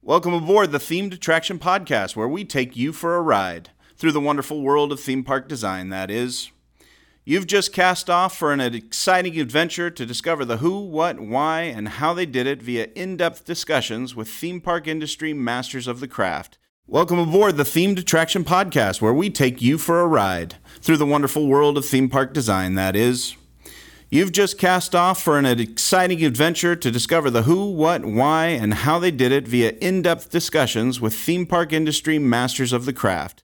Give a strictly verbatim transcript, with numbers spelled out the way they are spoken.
Welcome aboard the Themed Attraction Podcast, where we take you for a ride through the wonderful world of theme park design, that is. You've just cast off for an exciting adventure to discover the who, what, why, and how they did it via in-depth discussions with theme park industry masters of the craft. Welcome aboard the Themed Attraction Podcast, where we take you for a ride through the wonderful world of theme park design, that is. You've just cast off for an exciting adventure to discover the who, what, why, and how they did it via in-depth discussions with theme park industry masters of the craft.